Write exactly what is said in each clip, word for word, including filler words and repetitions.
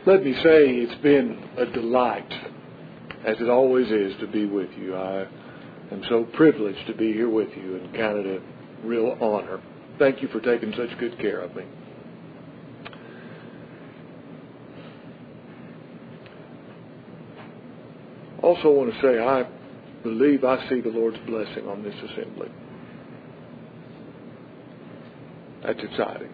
Let me say it's been a delight, as it always is, to be with you. I am so privileged to be here with you and count it a real honor. Thank you for taking such good care of me. Also want to say I believe I see the Lord's blessing on this assembly. That's exciting.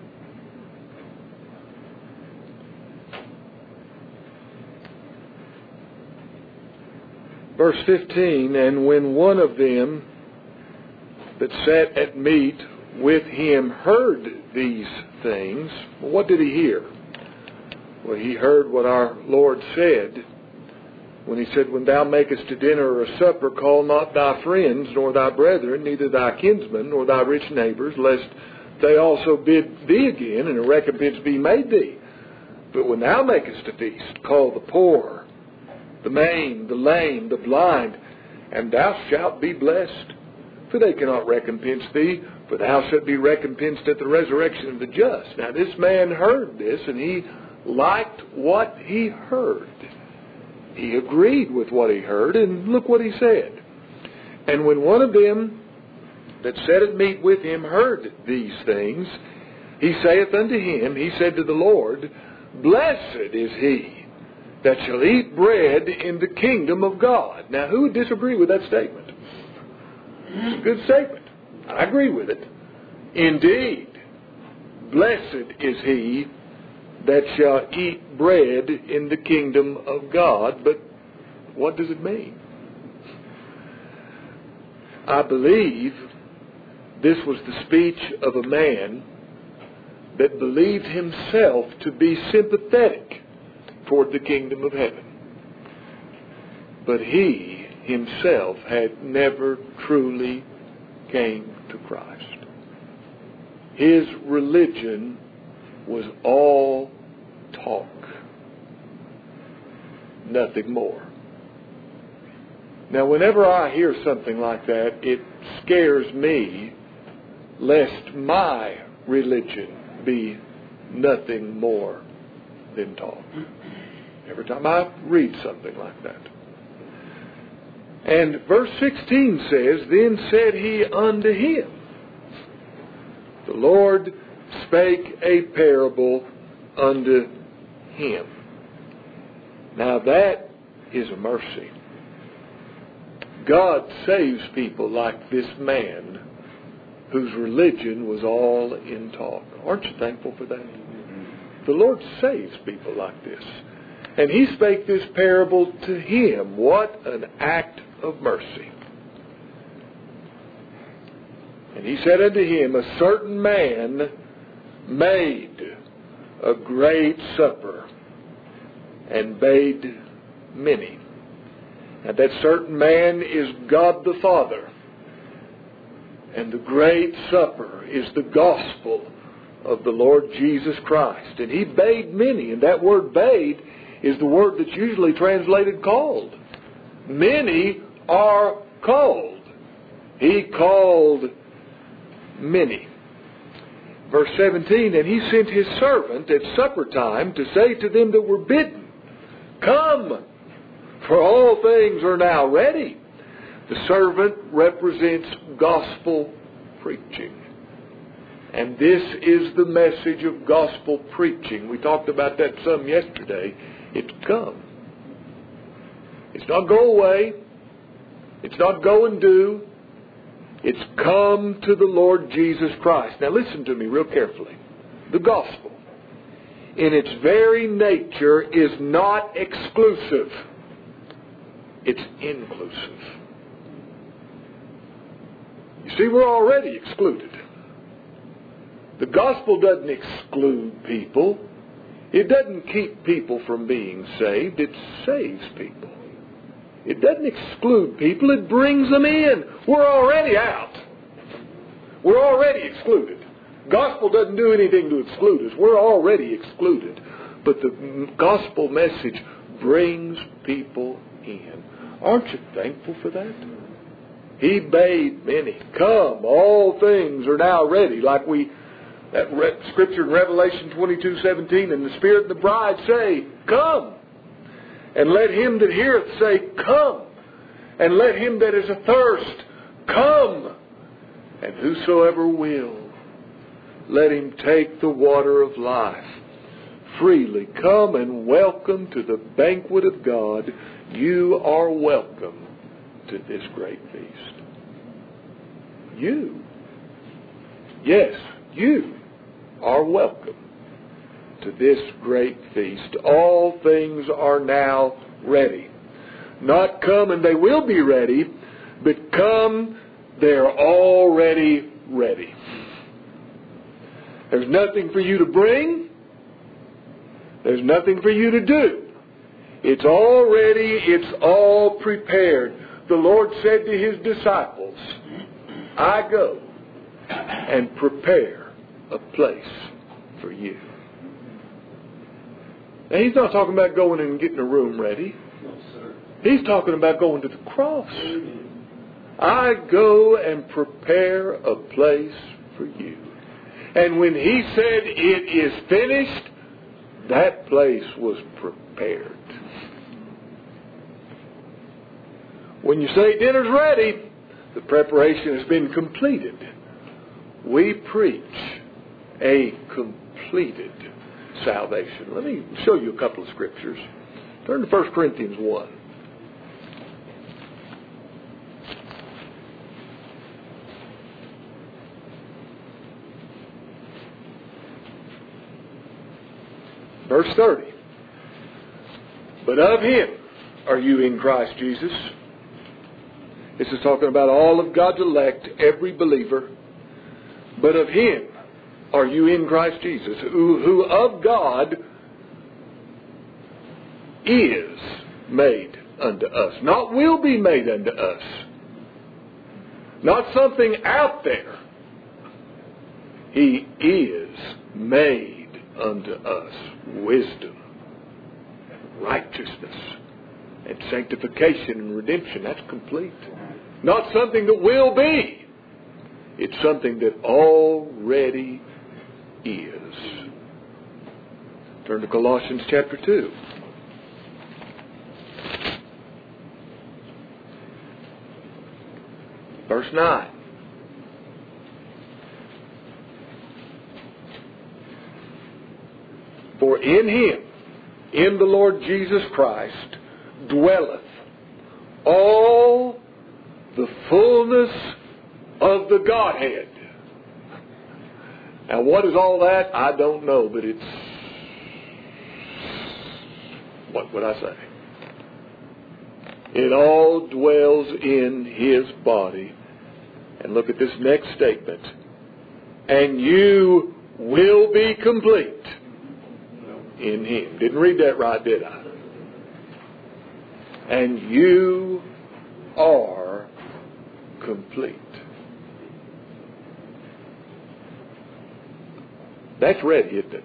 Verse fifteen, and when one of them that sat at meat with him heard these things, well, what did he hear? Well, he heard what our Lord said when he said, when thou makest a dinner or a supper, call not thy friends, nor thy brethren, neither thy kinsmen, nor thy rich neighbors, lest they also bid thee again, and a recompense be made thee. But when thou makest a feast, call the poor, the maimed, the lame, the blind, and thou shalt be blessed. For they cannot recompense thee, for thou shalt be recompensed at the resurrection of the just. Now this man heard this, and he liked what he heard. He agreed with what he heard, and look what he said. And when one of them that sat at meat with him heard these things, he saith unto him, he said to the Lord, Blessed is he that shall eat bread in the kingdom of God. Now, who would disagree with that statement? It's a good statement. I agree with it. Indeed, blessed is he that shall eat bread in the kingdom of God. But what does it mean? I believe this was the speech of a man that believed himself to be sympathetic toward the kingdom of heaven. But he himself had never truly came to Christ. His religion was all talk, nothing more. Now, whenever I hear something like that, it scares me lest my religion be nothing more than talk. Every time I read something like that. And verse sixteen says, Then said he unto him, the Lord spake a parable unto him. Now that is a mercy. God saves people like this man whose religion was all in talk. Aren't you thankful for that? The Lord saves people like this. And he spake this parable to him. What an act of mercy. And he said unto him, A certain man made a great supper and bade many. And that certain man is God the Father. And the great supper is the gospel of the Lord Jesus Christ. And he bade many. And that word bade is the word that's usually translated called. Many are called. He called many. Verse seventeen, And he sent his servant at supper time to say to them that were bidden, Come, for all things are now ready. The servant represents gospel preaching. And this is the message of gospel preaching. We talked about that some yesterday. It's come. It's not go away. It's not go and do. It's come to the Lord Jesus Christ. Now listen to me real carefully. The gospel, in its very nature, is not exclusive. It's inclusive. You see, we're already excluded. The gospel doesn't exclude people. It doesn't keep people from being saved. It saves people. It doesn't exclude people. It brings them in. We're already out. We're already excluded. Gospel doesn't do anything to exclude us. We're already excluded. But the gospel message brings people in. Aren't you thankful for that? He bade many, Come, all things are now ready. Like we, that re- scripture in Revelation twenty-two seventeen, and the Spirit and the bride say, come. And let him that heareth say, come. And let him that is athirst, come. And whosoever will, let him take the water of life freely. Come and welcome to the banquet of God. You are welcome to this great feast. You, yes, you are welcome to this great feast. All things are now ready. Not come and they will be ready, but come, they're already ready. There's nothing for you to bring. There's nothing for you to do. It's all ready. It's all prepared. The Lord said to His disciples, I go and prepare a place for you. Now, He's not talking about going and getting a room ready. No, sir. He's talking about going to the cross. I go and prepare a place for you. And when He said it is finished, that place was prepared. When you say dinner's ready, the preparation has been completed. We preach a completed salvation. Let me show you a couple of scriptures. Turn to First Corinthians one. Verse thirty. But of Him are you in Christ Jesus. This is talking about all of God's elect, every believer. But of Him are you in Christ Jesus, who, who of God is made unto us. Not will be made unto us. Not something out there. He is made unto us wisdom and righteousness and sanctification and redemption. That's complete. Not something that will be. It's something that already is. Turn to Colossians chapter two. Verse nine. For in Him, in the Lord Jesus Christ, dwelleth all the fullness of the Godhead. Now, what is all that? I don't know, but it's, what would I say? It all dwells in His body. And look at this next statement. And you will be complete in Him. Didn't read that right, did I? And you are complete. That's ready, isn't it?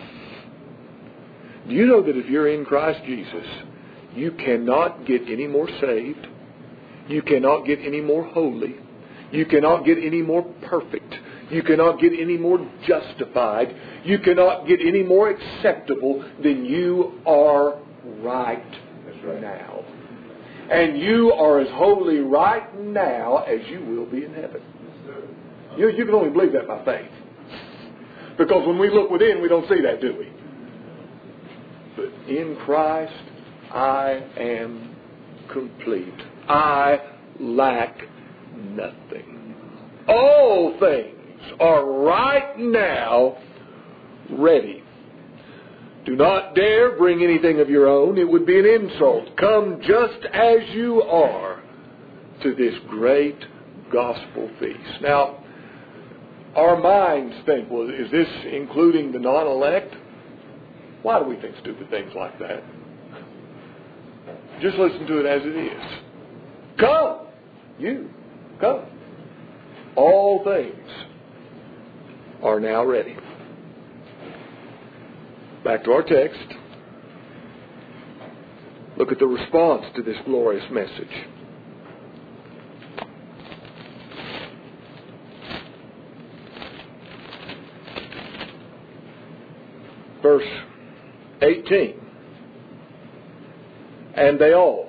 Do you know that if you're in Christ Jesus, you cannot get any more saved, you cannot get any more holy, you cannot get any more perfect, you cannot get any more justified, you cannot get any more acceptable than you are right, right now. And you are as holy right now as you will be in heaven. You, you can only believe that by faith. Because when we look within, we don't see that, do we? But in Christ, I am complete. I lack nothing. All things are right now ready. Do not dare bring anything of your own. It would be an insult. Come just as you are to this great gospel feast. Now, our minds think, well, is this including the non-elect? Why do we think stupid things like that? Just listen to it as it is. Come! You, come. All things are now ready. Back to our text. Look at the response to this glorious message. Verse eighteen. And they all,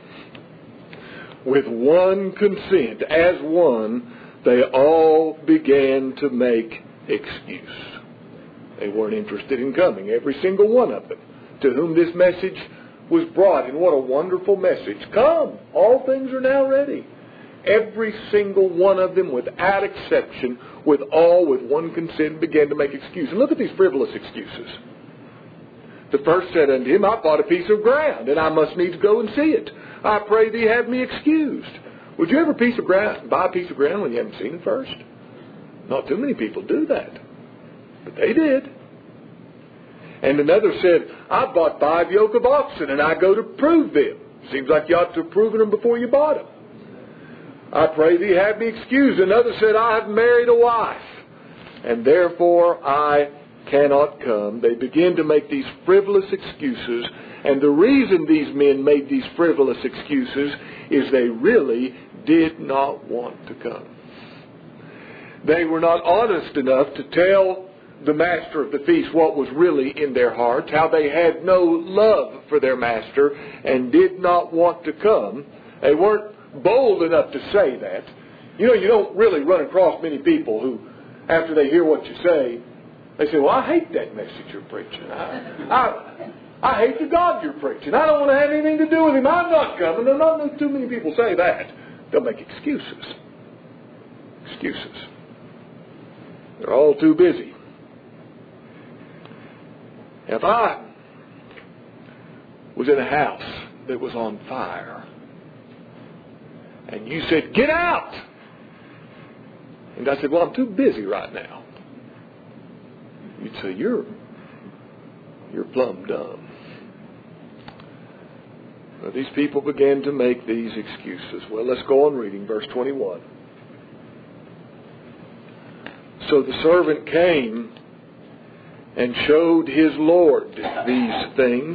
with one consent, as one, they all began to make excuse. They weren't interested in coming, every single one of them, to whom this message was brought. And what a wonderful message. Come, all things are now ready. Every single one of them, without exception, with all, with one consent, began to make excuse. And look at these frivolous excuses. The first said unto him, I bought a piece of ground, and I must needs go and see it. I pray thee have me excused. Would you ever piece of ground, buy a piece of ground when you haven't seen it first? Not too many people do that. But they did. And another said, I bought five yoke of oxen, and I go to prove them. Seems like you ought to have proven them before you bought them. I pray thee have me excused. Another said, I have married a wife, and therefore I cannot come. They begin to make these frivolous excuses, and the reason these men made these frivolous excuses is they really did not want to come. They were not honest enough to tell the master of the feast what was really in their hearts, how they had no love for their master and did not want to come. They weren't bold enough to say that. You know, you don't really run across many people who, after they hear what you say, they say, well, I hate that message you're preaching. I, I, I hate the God you're preaching. I don't want to have anything to do with him. I'm not coming. There are not too many people say that. They'll make excuses. Excuses. They're all too busy. If I was in a house that was on fire, and you said, get out! And I said, well, I'm too busy right now. You'd say, you're, you're plumb dumb. Well, these people began to make these excuses. Well, let's go on reading verse twenty-one. So the servant came and showed his Lord these things.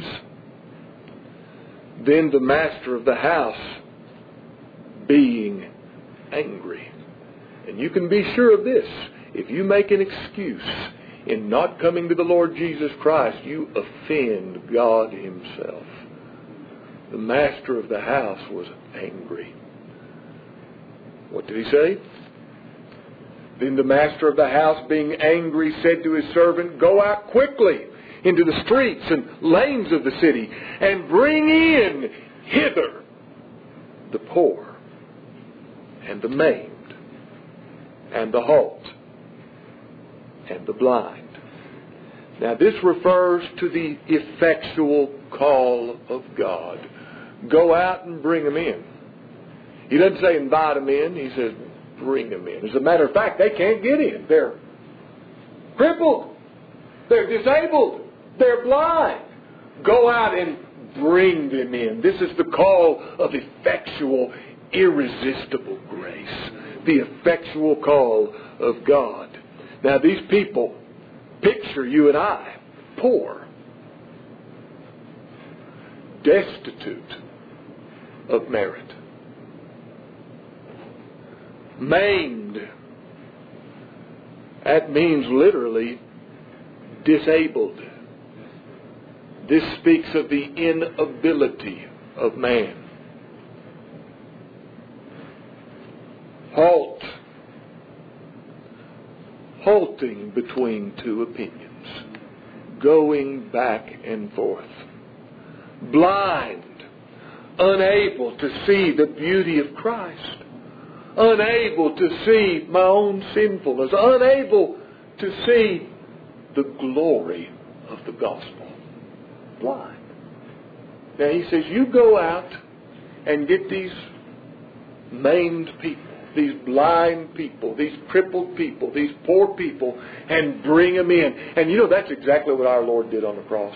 Then the master of the house, being angry. And you can be sure of this. If you make an excuse in not coming to the Lord Jesus Christ, you offend God himself. The master of the house was angry. What did he say? Then the master of the house, being angry, said to his servant, go out quickly into the streets and lanes of the city, and bring in hither the poor, and the maimed, and the halt, and the blind. Now this refers to the effectual call of God. Go out and bring them in. He doesn't say invite them in. He says bring them in. As a matter of fact, they can't get in. They're crippled. They're disabled. They're blind. Go out and bring them in. This is the call of effectual, irresistible grace. The effectual call of God. Now these people, picture you and I, poor, destitute of merit, maimed. That means literally disabled. This speaks of the inability of man. Halt. Halting between two opinions. Going back and forth. Blind. Unable to see the beauty of Christ. Unable to see my own sinfulness. Unable to see the glory of the gospel. Blind. Now he says, you go out and get these maimed people, these blind people, these crippled people, these poor people, and bring them in. And you know, that's exactly what our Lord did on the cross.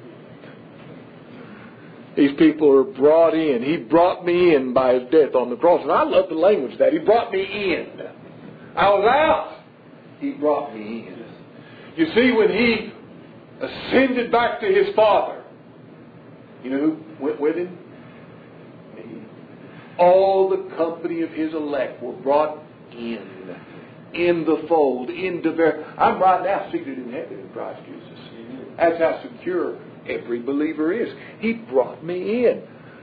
These people are brought in. He brought me in by his death on the cross. And I love the language of that. He brought me in. I was out. He brought me in. You see, when he ascended back to his Father, you know who went with him? Me. All the company of his elect were brought in. In the fold. Into ver- I'm right now seated in heaven in Christ Jesus. That's how secure every believer is. He brought me in.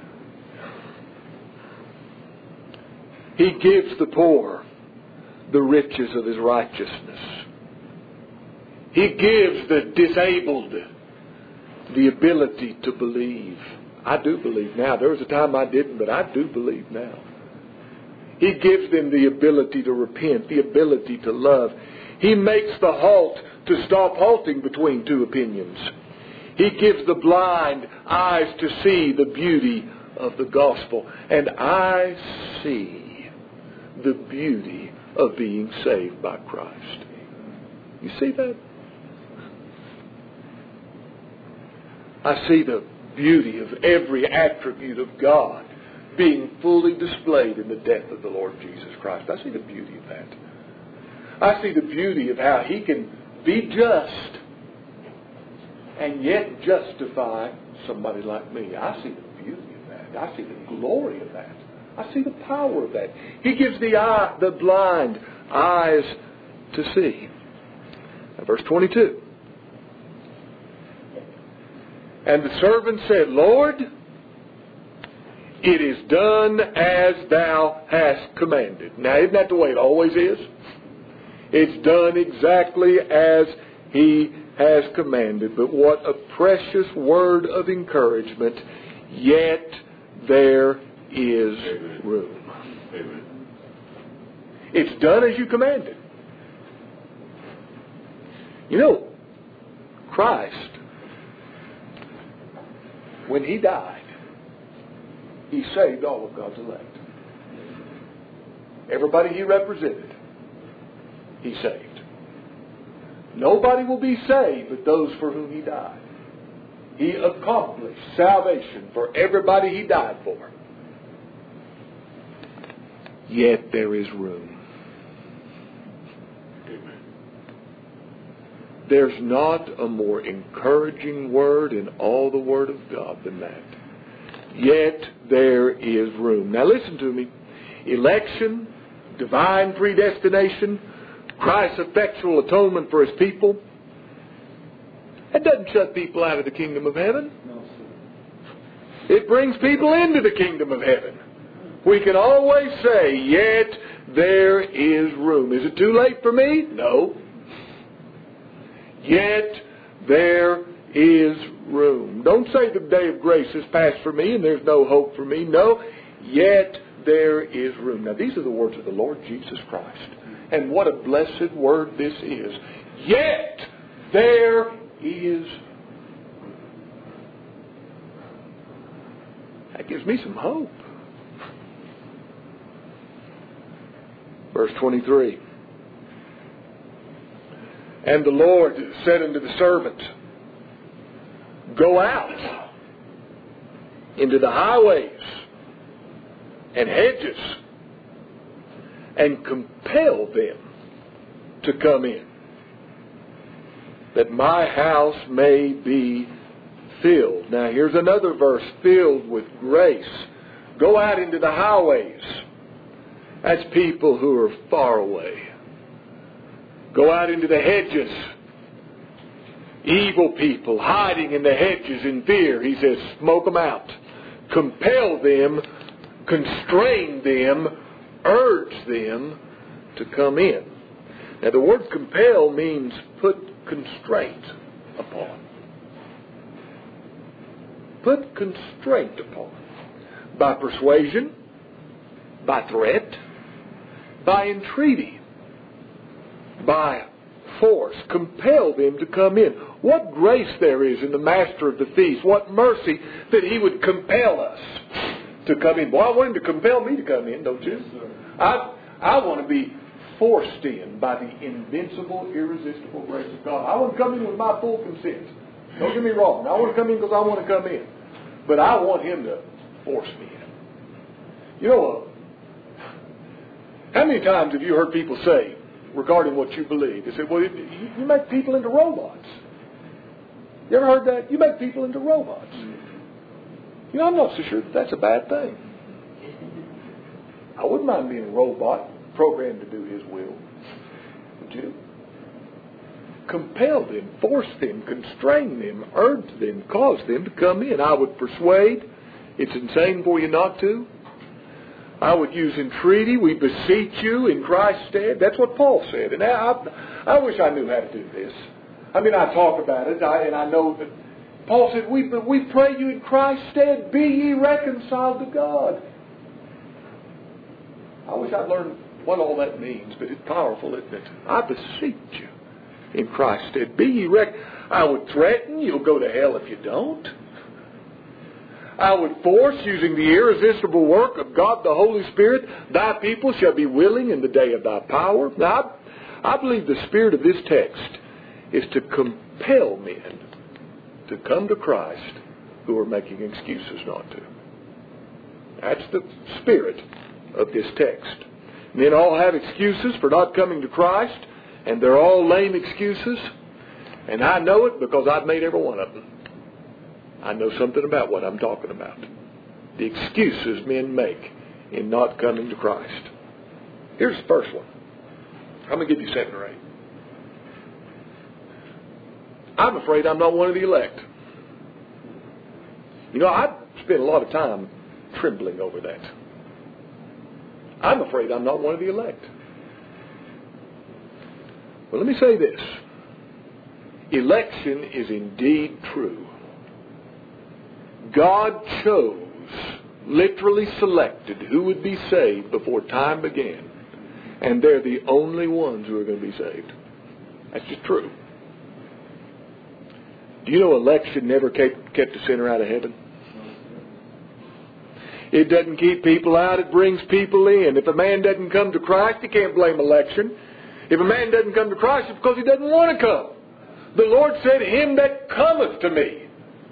He gives the poor the riches of His righteousness. He gives the disabled the ability to believe. I do believe now. There was a time I didn't, but I do believe now. He gives them the ability to repent, the ability to love. He makes the halt to stop halting between two opinions. He gives the blind eyes to see the beauty of the gospel. And I see the beauty of being saved by Christ. You see that? I see the beauty of every attribute of God being fully displayed in the death of the Lord Jesus Christ. I see the beauty of that. I see the beauty of how He can be just and yet justify somebody like me. I see the beauty of that. I see the glory of that. I see the power of that. He gives the eye, the blind eyes to see. Now, verse twenty-two. And the servant said, Lord, it is done as Thou hast commanded. Now, isn't that the way it always is? It's done exactly as He has commanded. But what a precious word of encouragement. Yet there is room. Amen. It's done as You commanded. You know, Christ, when He died, He saved all of God's elect. Everybody He represented, He saved. Nobody will be saved but those for whom He died. He accomplished salvation for everybody He died for. Yet there is room. Amen. There's not a more encouraging word in all the Word of God than that. Yet there is room. Now listen to me. Election, divine predestination, Christ's effectual atonement for His people, that doesn't shut people out of the kingdom of heaven. No, sir. It brings people into the kingdom of heaven. We can always say, yet there is room. Is it too late for me? No. Yet there is room. Don't say the day of grace is past for me and there's no hope for me. No, yet there is room. Now these are the words of the Lord Jesus Christ. And what a blessed word this is. Yet there is room. That gives me some hope. Verse twenty-three. And the Lord said unto the servant, Go out into the highways and hedges and compel them to come in, that my house may be filled. Now here's another verse, filled with grace. Go out into the highways. That's people who are far away. Go out into the hedges. Evil people hiding in the hedges in fear. He says, smoke them out. Compel them, constrain them, urge them to come in. Now the word compel means put constraint upon. Put constraint upon. By persuasion, by threat, by entreaty, by force. Compel them to come in. What grace there is in the master of the feast. What mercy that He would compel us to come in. Well, I want Him to compel me to come in, don't you? Yes, I, I want to be forced in by the invincible, irresistible grace of God. I want to come in with my full consent. Don't get me wrong. I want to come in because I want to come in. But I want Him to force me in. You know, how many times have you heard people say, regarding what you believe, they say, well, you make people into robots. You ever heard that? You make people into robots. You know, I'm not so sure that that's a bad thing. I wouldn't mind being a robot, programmed to do His will. Would you? Compel them, force them, constrain them, urge them, cause them to come in. I would persuade. It's insane for you not to. I would use entreaty. We beseech you in Christ's stead. That's what Paul said. And I, I wish I knew how to do this. I mean, I talk about it, I, and I know that Paul said, we, we pray you in Christ's stead, be ye reconciled to God. I wish I'd learned what all that means, but it's powerful, isn't it? I beseech you in Christ's stead, be ye reconciled. I would threaten, you'll go to hell if you don't. I would force, using the irresistible work of God the Holy Spirit, thy people shall be willing in the day of thy power. Now, I, I believe the spirit of this text is to compel men to come to Christ who are making excuses not to. That's the spirit of this text. Men all have excuses for not coming to Christ, and they're all lame excuses. And I know it because I've made every one of them. I know something about what I'm talking about. The excuses men make in not coming to Christ. Here's the first one. I'm going to give you seven or eight. I'm afraid I'm not one of the elect. You know, I've spent a lot of time trembling over that. I'm afraid I'm not one of the elect. Well, let me say this. Election is indeed true. God chose, literally selected who would be saved before time began. And they're the only ones who are going to be saved. That's just true. Do you know election never kept, kept a sinner out of heaven? It doesn't keep people out, it brings people in. If a man doesn't come to Christ, he can't blame election. If a man doesn't come to Christ, it's because he doesn't want to come. The Lord said, him that cometh to me,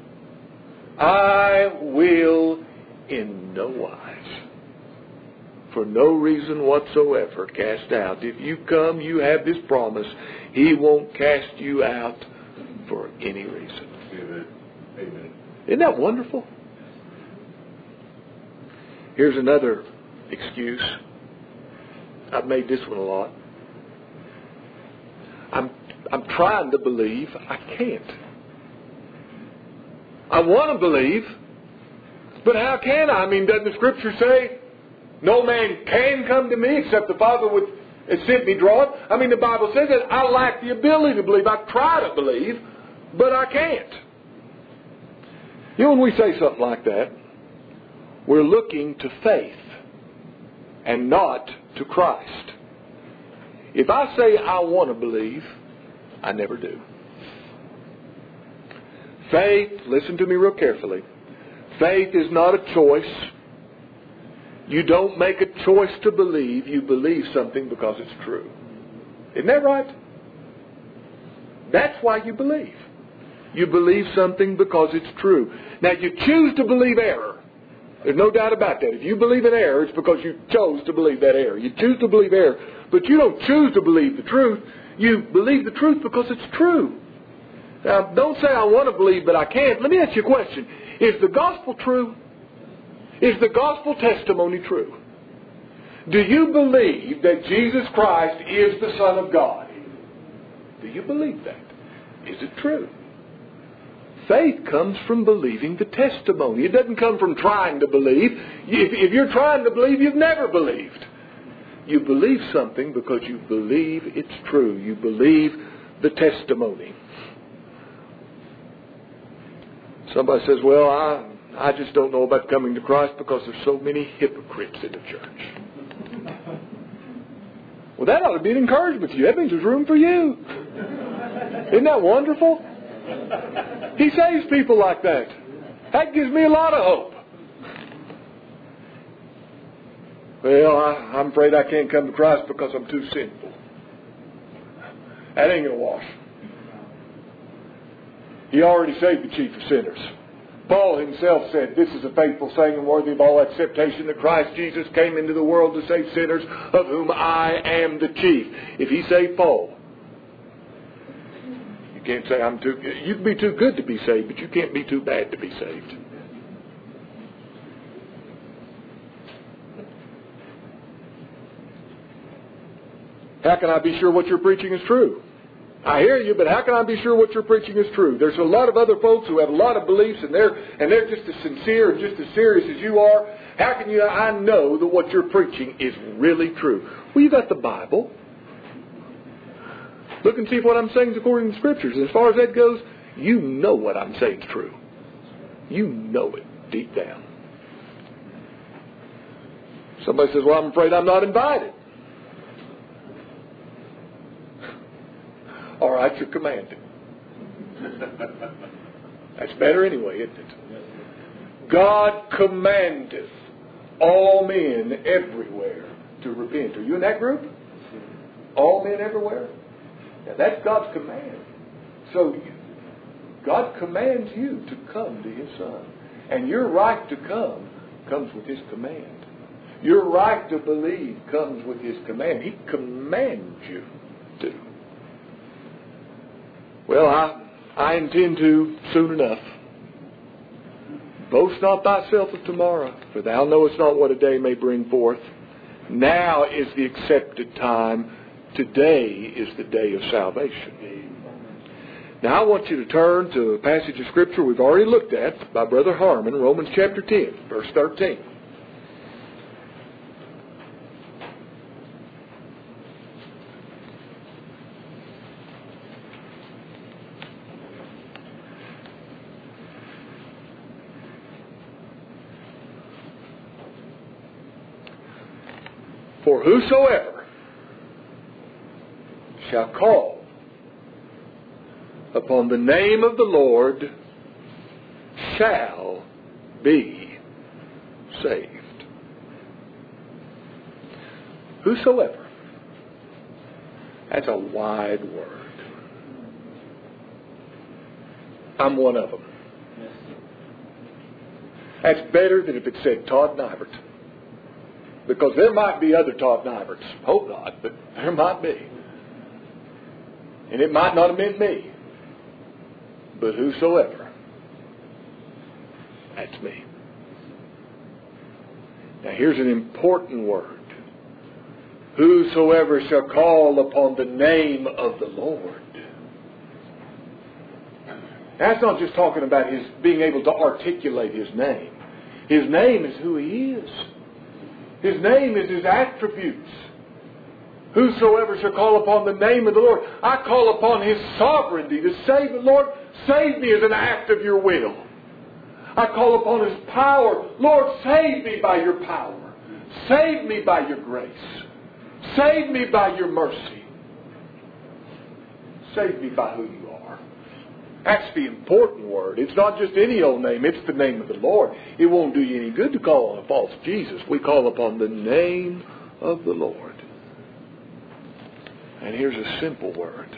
I will in no wise, for no reason whatsoever, cast out. If you come, you have this promise. He won't cast you out for any reason. Amen. Amen. Isn't that wonderful? Here's another excuse. I've made this one a lot. I'm I'm trying to believe. I can't. I want to believe, but how can I? I mean, doesn't the Scripture say, no man can come to me except the Father would have sent me draw it? I mean, the Bible says that I lack the ability to believe. I try to believe, but I can't. You know, when we say something like that, we're looking to faith and not to Christ. If I say I want to believe, I never do. Faith, listen to me real carefully. Faith is not a choice. You don't make a choice to believe. You believe something because it's true. Isn't that right? That's why you believe. You believe something because it's true. Now, you choose to believe error. There's no doubt about that. If you believe in error, it's because you chose to believe that error. You choose to believe error. But you don't choose to believe the truth. You believe the truth because it's true. Now, don't say I want to believe, but I can't. Let me ask you a question. Is the gospel true? Is the gospel testimony true? Do you believe that Jesus Christ is the Son of God? Do you believe that? Is it true? Faith comes from believing the testimony. It doesn't come from trying to believe. If, if you're trying to believe, you've never believed. You believe something because you believe it's true. You believe the testimony. Somebody says, well, I, I just don't know about coming to Christ because there's so many hypocrites in the church. Well, that ought to be an encouragement to you. That means there's room for you. Isn't that wonderful? He saves people like that. That gives me a lot of hope. Well, I, I'm afraid I can't come to Christ because I'm too sinful. That ain't going to wash. He already saved the chief of sinners. Paul himself said, this is a faithful saying and worthy of all acceptation, that Christ Jesus came into the world to save sinners, of whom I am the chief. If he saved Paul, you can't say I'm too good. You can be too good to be saved, but you can't be too bad to be saved. How can I be sure what you're preaching is true? I hear you, but how can I be sure what you're preaching is true? There's a lot of other folks who have a lot of beliefs, and they're and they're just as sincere and just as serious as you are. How can you? I know that what you're preaching is really true. Well, you got the Bible. Look and see if what I'm saying is according to the Scriptures. And as far as that goes, you know what I'm saying is true. You know it deep down. Somebody says, well, I'm afraid I'm not invited. All right, you're commanded. That's better anyway, isn't it? God commandeth all men everywhere to repent. Are you in that group? All men everywhere? Now, that's God's command. So, God commands you to come to His Son. And your right to come comes with His command. Your right to believe comes with His command. He commands you to. Well, I, I intend to soon enough. Boast not thyself of tomorrow, for thou knowest not what a day may bring forth. Now is the accepted time. Today is the day of salvation. Now I want you to turn to a passage of Scripture we've already looked at by Brother Harmon, Romans chapter ten, verse thirteen. For whosoever shall call upon the name of the Lord shall be saved. Whosoever. That's a wide word. I'm one of them. That's better than if it said Todd Nivert. Because there might be other Todd Niverts. Hope not, but there might be. And it might not have meant me. But whosoever. That's me. Now here's an important word. Whosoever shall call upon the name of the Lord. That's not just talking about his being able to articulate His name. His name is who He is. His name is His attributes. Whosoever shall call upon the name of the Lord. I call upon His sovereignty to save the Lord. Save me as an act of your will. I call upon His power. Lord, save me by your power. Save me by your grace. Save me by your mercy. Save me by who you are. That's the important word. It's not just any old name. It's the name of the Lord. It won't do you any good to call on a false Jesus. We call upon the name of the Lord. And here's a simple word.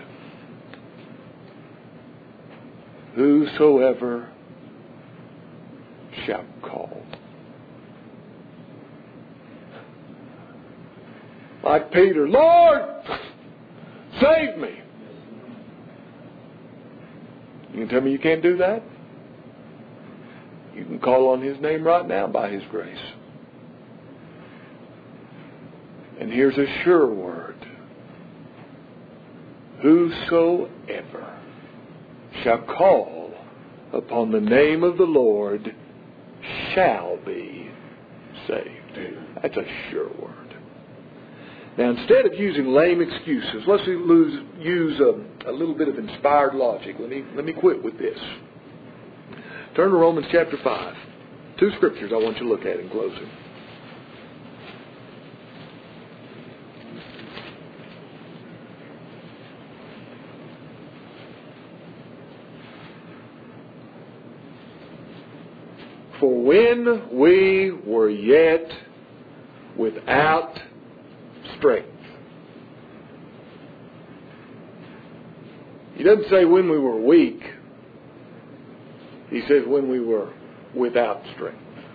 Whosoever shall call. Like Peter, Lord, save me. You can tell me you can't do that? You can call on His name right now by His grace. And here's a sure word. Whosoever shall call upon the name of the Lord shall be saved. That's a sure word. Now, instead of using lame excuses, let's lose, use a, a little bit of inspired logic. Let me, let me quit with this. Turn to Romans chapter five. Two scriptures I want you to look at in closing. For when we were yet without strength. He doesn't say when we were weak. He says when we were without strength.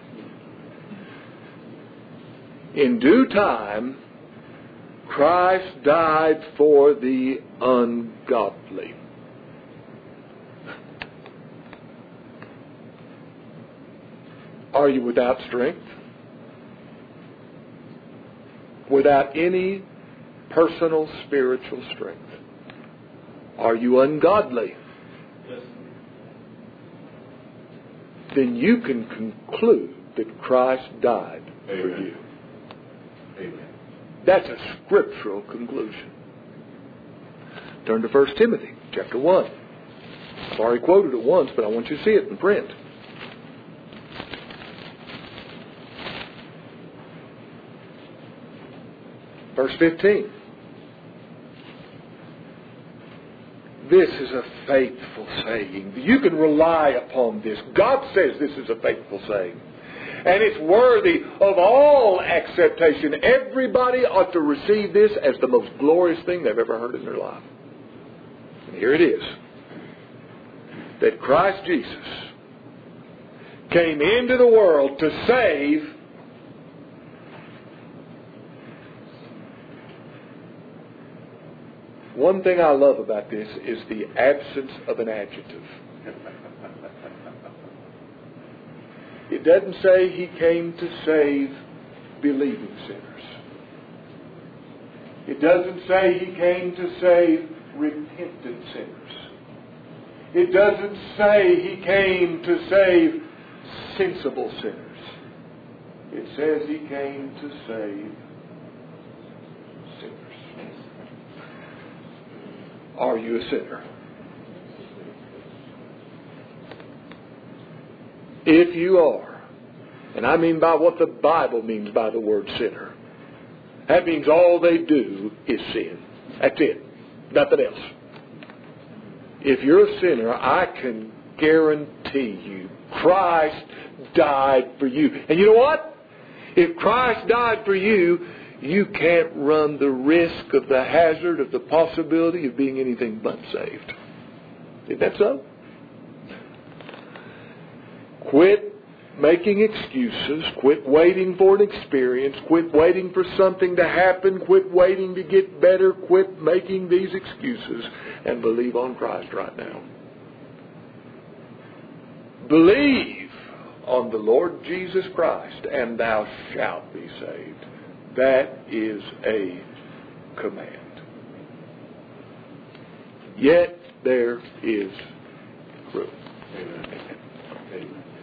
In due time, Christ died for the ungodly. Are you without strength? Without any personal spiritual strength? Are you ungodly? Yes. Then you can conclude that Christ died Amen. for you. Amen. That's a scriptural conclusion. Turn to First Timothy chapter one. I've already quoted it once, but I want you to see it in print. Verse fifteen. This is a faithful saying. You can rely upon this. God says this is a faithful saying. And it's worthy of all acceptation. Everybody ought to receive this as the most glorious thing they've ever heard in their life. And here it is. That Christ Jesus came into the world to save One thing I love about this is the absence of an adjective. It doesn't say He came to save believing sinners. It doesn't say He came to save repentant sinners. It doesn't say He came to save sensible sinners. It says He came to save sinners. Are you a sinner? If you are, and I mean by what the Bible means by the word sinner, that means all they do is sin. That's it. Nothing else. If you're a sinner, I can guarantee you Christ died for you. And you know what? If Christ died for you, you can't run the risk of the hazard of the possibility of being anything but saved. Isn't that so? Quit making excuses. Quit waiting for an experience. Quit waiting for something to happen. Quit waiting to get better. Quit making these excuses and believe on Christ right now. Believe on the Lord Jesus Christ and thou shalt be saved. That is a command. Yet there is room. Amen. Amen.